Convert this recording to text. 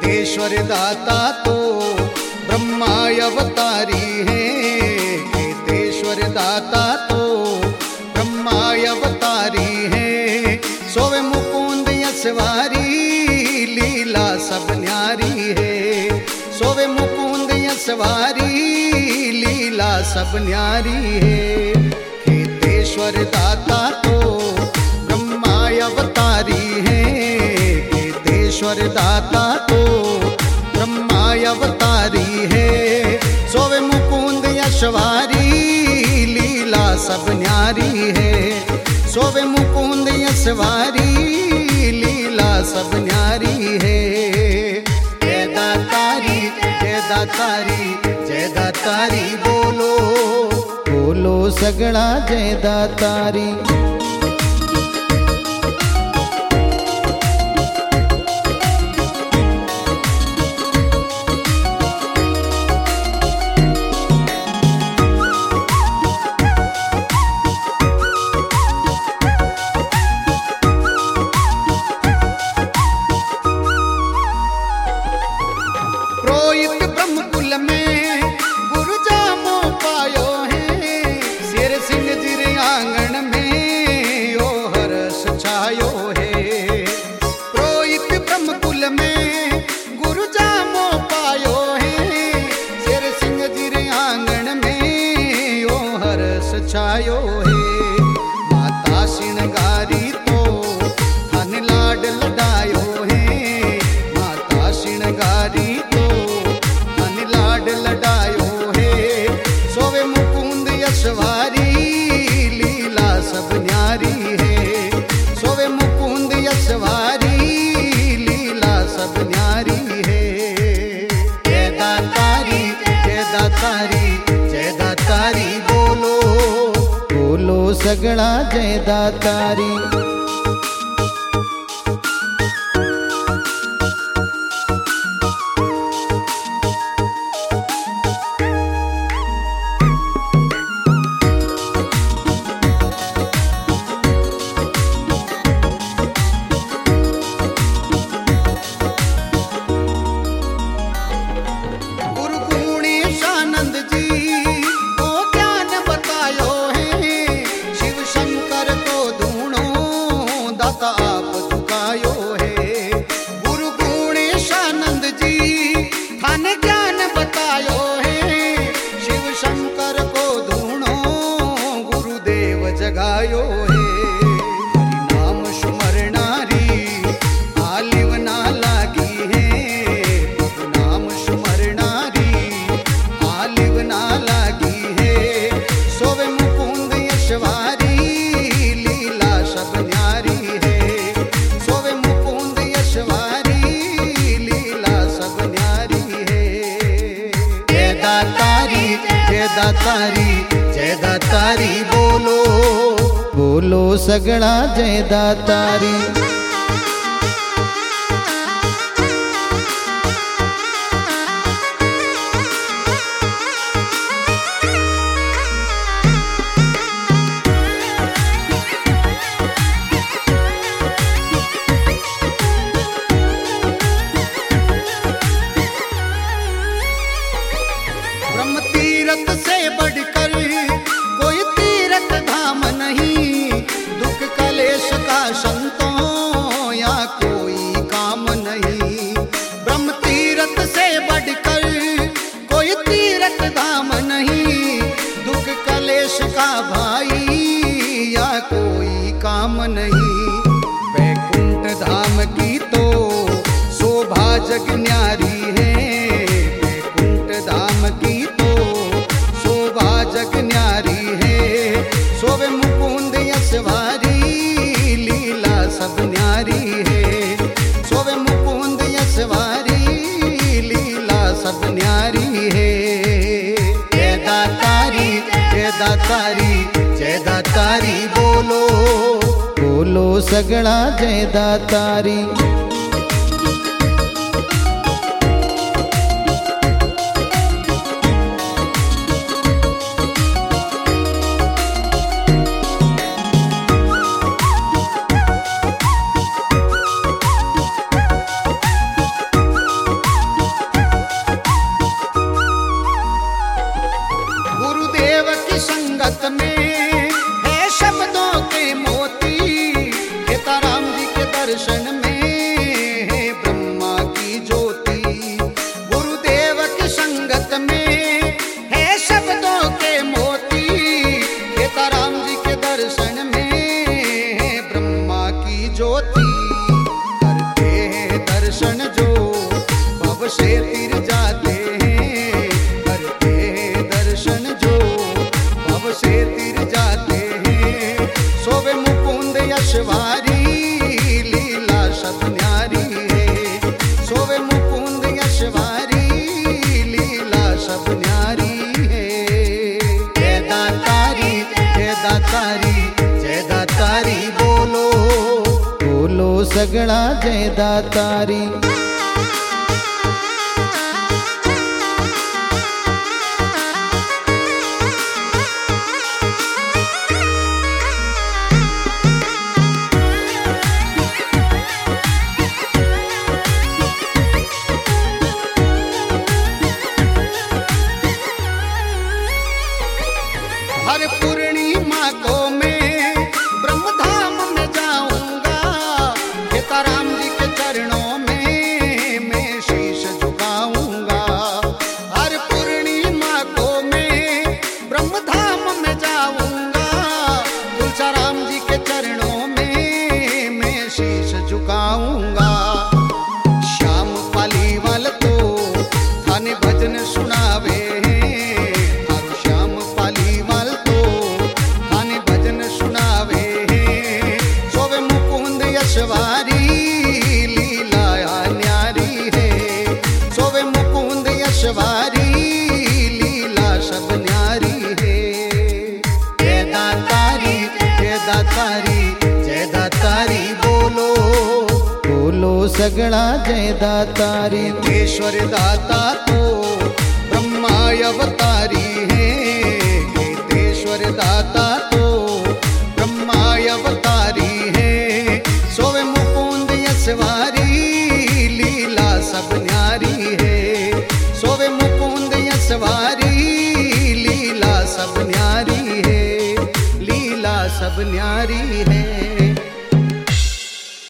ईश्वर दाता तो ब्रह्मा अवतारी है। केतेश्वर दाता तो ब्रह्मा अवतारी है। सोवे मुकुंद यशवारी लीला सब न्यारी है। सोवे मुकुंद यशवारी लीला सब न्यारी है। केतेश्वर दाता तो ब्रह्मा अवतारी है। केतेश्वर दाता तो ब्रह्मा अवतारी है। सोवे मुकुंद यशवारी लीला सब न्यारी है। सोवे मुकुंद यशवारी लीला सब न्यारी है। जय दातारी जय दातारी जय दातारी बोलो बोलो सगड़ा जय दातारी। पुरोहित ब्रह्मकुल में गुरु जामो पायो है। शेर सिंह जिर आंगन में यो हर्ष छायो है। पुरोहित ब्रह्मकुल में गुरु जामो पायो है। शेर सिंह जिर आंगन में यो हर्ष छायो है। माता श्रृंगारी तो धन लाड लडायो है। माता श्रृंगारी तो धन लाड लडायो है। सोवे मुकुंद यशवारी लीला सब न्यारी है। सोवे मुकुंद यशवारी लीला सब न्यारी है। जय दातारी जय दातारी जय दातारी बोलो बोलो सगड़ा जय दातारी। गुरु गुणेशानंद जी को ज्ञान बतायो है। शिव शंकर को धूणो दाता आप झुकायो है। गुरु गुणेशानंद जी थाने ज्ञान बतायो है। शिव शंकर को धूणो गुरुदेव जगायो है। हरि नाम सुमरनारी आलिव ना लागी है। प्रभु नाम सुमरनारी आलिव ना लागी है। सोवे मुकुंद यशवारी लीला सब न्यारी है। सोवे मुकुंद यशवारी लीला सब न्यारी है। जय दातारी जय दातारी जय दातारी बोलो बोलो सगड़ा जय दातारी। ब्रह्म तीरथ से बढ़कर कोई तीरथ धाम नहीं। दुख कलेश का संतों या कोई काम नहीं। ब्रह्म तीरथ से बढ़कर कोई तीरथ धाम नहीं। दुख कलेश का भाई या कोई काम नहीं। वैकुंठ धाम की तो शोभा जग न्यारी है। वैकुंठ धाम की तो शोभा जग न्यारी है। सोवे मुकुंद यशवारी लीला सब न्यारी है। सोवे मुकुंद यशवारी लीला सब न्यारी है। जय दातारी जय दातारी जय दातारी बोलो बोलो सगड़ा जय दातारी। दर्शन जो भव से तिर जाते हैं, करते हैं दर्शन जो भव से तिर जाते हैं। सोवे मुकुंद यशवारी लीला सब न्यारी है, सोवे मुकुंद यशवारी लीला सब न्यारी है। जय दातारी जय दातारी जय दातारी बोलो बोलो सगड़ा जय दातारी। हर पूर्णिमा को मैं ब्रह्मधाम में जाऊंगा, सीताराम जी के चरणों में मैं शीश झुकाऊंगा। हर पूर्णिमा को मैं ब्रह्मधाम में जाऊंगा, तुलसीराम जी के चरणों में मैं शीश झुकाऊंगा। श्याम पालीवाल तो थाने भजन सुनावे, यशवारी लीला न्यारी है, सोवे मुकुंद यशवारी लीला सब न्यारी है। जय दातारी जय दातारी जय दातारी बोलो बोलो सगड़ा जय दातारी। ईश्वर दाता तो ब्रह्मा अवतारी है, ईश्वर दाता तो ब्रह्मा अवतारी है। सोवे मुकुंद यशवारी लीला सब न्यारी है, सोवे मुकुंद यशवारी लीला सब न्यारी है, लीला सब न्यारी है।